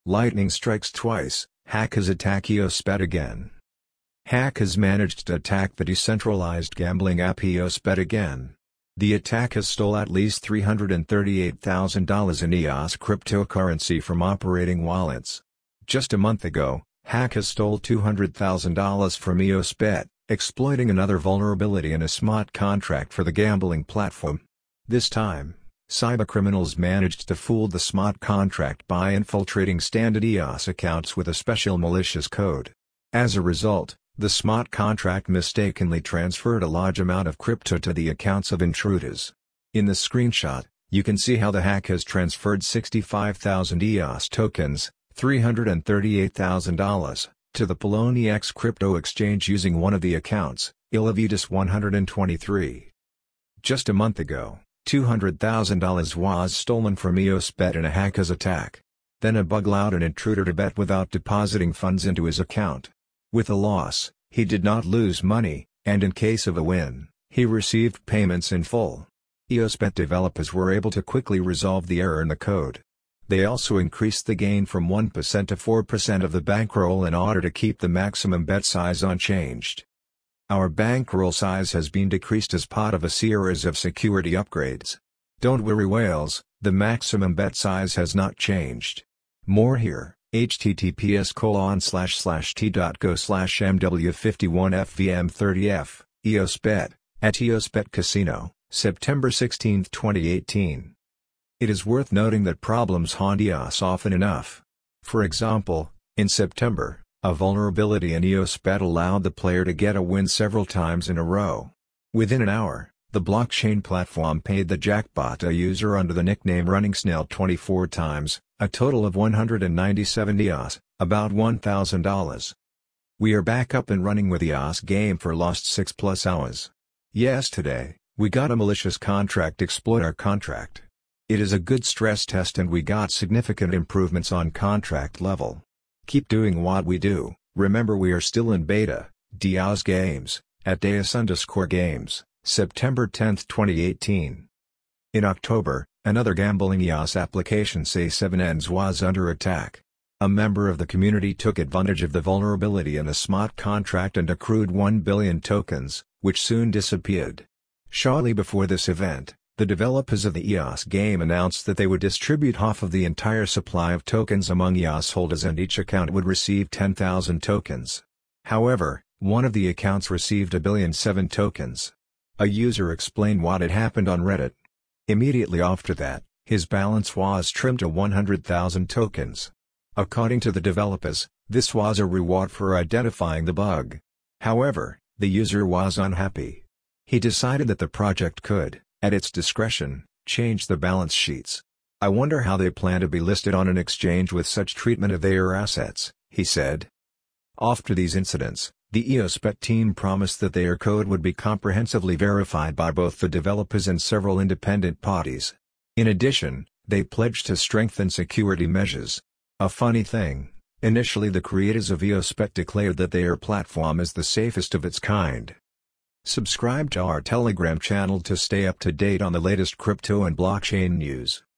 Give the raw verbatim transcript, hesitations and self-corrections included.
Lightning strikes twice, hackers attack EOSbet again. Hackers managed to attack the decentralized gambling app EOSbet again. The attackers stole at least three hundred thirty-eight thousand dollars in E O S cryptocurrency from operating wallets. Just a month ago, hackers stole two hundred thousand dollars from EOSbet, exploiting another vulnerability in a smart contract for the gambling platform. This time, cybercriminals managed to fool the smart contract by infiltrating standard E O S accounts with a special malicious code. As a result, the smart contract mistakenly transferred a large amount of crypto to the accounts of intruders. In the screenshot, you can see how the hackers transferred sixty-five thousand E O S tokens, three hundred thirty-eight thousand dollars, to the Poloniex crypto exchange using one of the accounts, Ilavitus one hundred twenty-three. Just a month ago, two hundred thousand dollars was stolen from EOSbet in a hacker's attack. Then a bug allowed an intruder to bet without depositing funds into his account. With a loss, he did not lose money, and in case of a win, he received payments in full. EOSbet developers were able to quickly resolve the error in the code. They also increased the gain from one percent to four percent of the bankroll in order to keep the maximum bet size unchanged. Our bankroll size has been decreased as part of a series of security upgrades. Don't worry whales, the maximum bet size has not changed. More here. https colon slash slash t.go slash mw51fvm30f, EOSbet, at EOSbet Casino, September sixteenth twenty eighteen. It is worth noting that problems haunt E O S often enough. For example, in September, a vulnerability in EOSbet allowed the player to get a win several times in a row. Within an hour, the blockchain platform paid the jackpot a user under the nickname Running Snail twenty-four times, a total of one hundred ninety-seven E O S, about one thousand dollars. We are back up and running with E O S game for lost six plus hours. Yesterday, we got a malicious contract exploit our contract. It is a good stress test and we got significant improvements on contract level. Keep doing what we do. Remember we are still in beta, Deus Games, at Deus underscore games, September tenth twenty eighteen. In October, another gambling E O S application C seven Ns was under attack. A member of the community took advantage of the vulnerability in a smart contract and accrued one billion tokens, which soon disappeared. Shortly before this event, the developers of the E O S game announced that they would distribute half of the entire supply of tokens among E O S holders and each account would receive ten thousand tokens. However, one of the accounts received a billion seven tokens. A user explained what had happened on Reddit. Immediately after that, his balance was trimmed to one hundred thousand tokens. According to the developers, this was a reward for identifying the bug. However, the user was unhappy. He decided that the project could, at its discretion, change the balance sheets. I wonder how they plan to be listed on an exchange with such treatment of their assets, he said. After these incidents, the EOSbet team promised that their code would be comprehensively verified by both the developers and several independent parties. In addition, they pledged to strengthen security measures. A funny thing, initially the creators of EOSbet declared that their platform is the safest of its kind. Subscribe to our Telegram channel to stay up to date on the latest crypto and blockchain news.